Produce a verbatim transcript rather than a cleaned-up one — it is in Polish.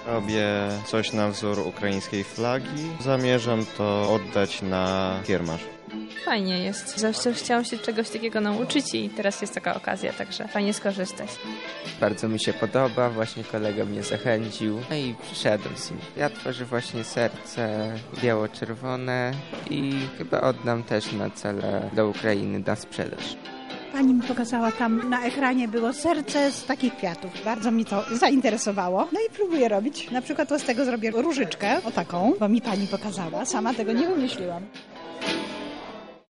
Robię coś na wzór ukraińskiej flagi. Zamierzam to oddać na kiermasz. Fajnie jest. Zawsze chciałam się czegoś takiego nauczyć i teraz jest taka okazja, także fajnie skorzystać. Bardzo mi się podoba, właśnie kolega mnie zachęcił, no i przyszedłem z nim. Ja tworzę właśnie serce biało-czerwone i chyba oddam też na cele do Ukrainy na sprzedaż. Pani mi pokazała, tam na ekranie było serce z takich kwiatów. Bardzo mi to zainteresowało. No i próbuję robić. Na przykład z tego zrobię różyczkę, o taką, bo mi pani pokazała. Sama tego nie wymyśliłam.